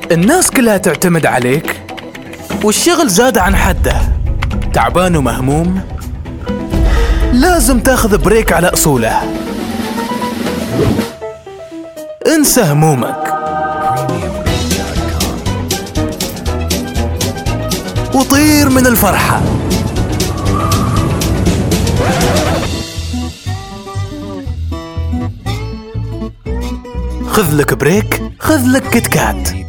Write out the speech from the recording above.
الناس كلها تعتمد عليك والشغل زاد عن حده، تعبان ومهموم، لازم تاخذ بريك على أصوله. انسى همومك وطير من الفرحة. خذ لك بريك، خذ لك كيت كات.